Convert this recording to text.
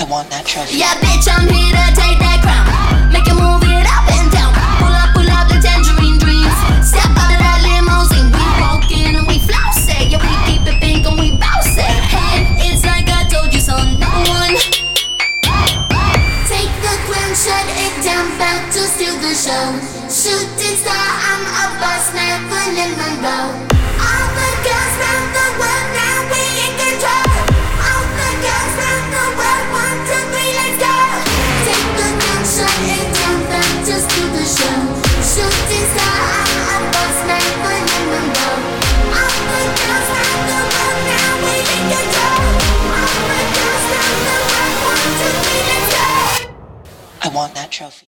want that trophy. Yeah, bitch, I'm here to take that crown. Make you move it up and down. Pull up the tangerine dreams. Step out of that limousine. We walking and we flousing. Yeah, we keep it pink and we bounce it. Hey, it's like I told you so, no one. Take the crown, shut it down, about to steal the show. Shooting star, I'm a boss man, Marilyn Monroe. All the girls round the world, now we in control. All the girls round the world, 1, 2, 3, let's go. Take the crown, shut it down, about to steal the show. Shooting star, I'm a boss man, Marilyn Monroe. All the girls round the world, now we in control. All the girls round the world, 1, 2, 3, let's go. I want that trophy.